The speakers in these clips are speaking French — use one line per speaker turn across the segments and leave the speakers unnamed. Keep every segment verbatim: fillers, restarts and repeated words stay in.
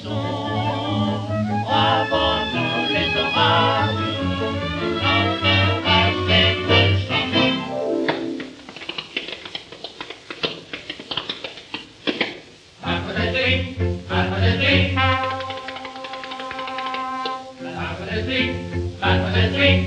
jour, avant tous les orages, notre rage est de chanson. Mademoiselle Swing, Mademoiselle Swing, Mademoiselle Swing, Mademoiselle Swing,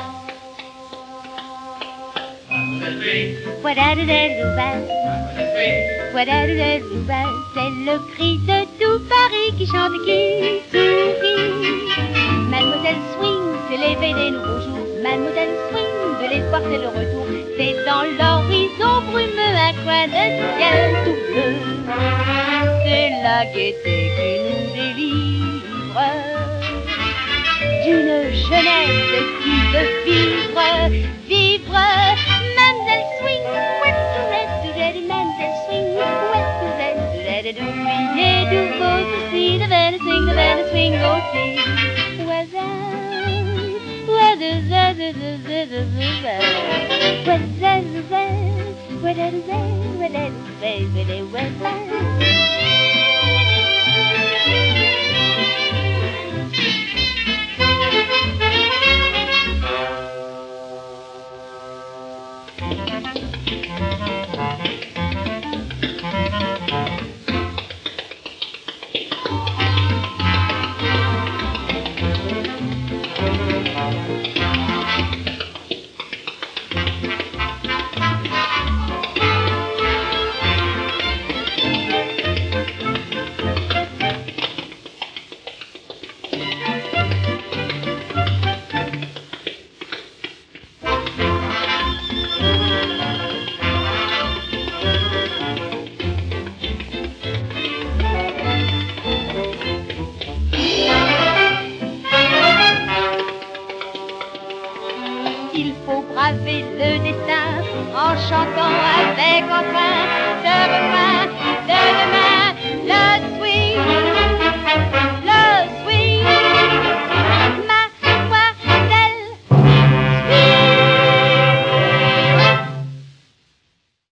Mademoiselle Swing,
Wadadadadouba,
Mademoiselle Swing.
wadadadadouba, c'est le cri de tout Paris qui chante et qui sourit. Mademoiselle Swing, c'est l'éveil des nouveaux jours. Mademoiselle Swing, de l'espoir c'est le retour. C'est dans l'horizon brumeux un coin de ciel tout bleu. C'est la gaieté qui nous délivre d'une jeunesse qui veut vivre, vivre. Mademoiselle Swing, what to red to red, Mademoiselle Swing, what to red to red, do we do go to see the band swing, the band swing, go see. Where's that? Where's that? Where's that? Where's that? Where's that? Where's that? Il faut braver le destin en chantant avec entrain ce refrain de demain, le swing.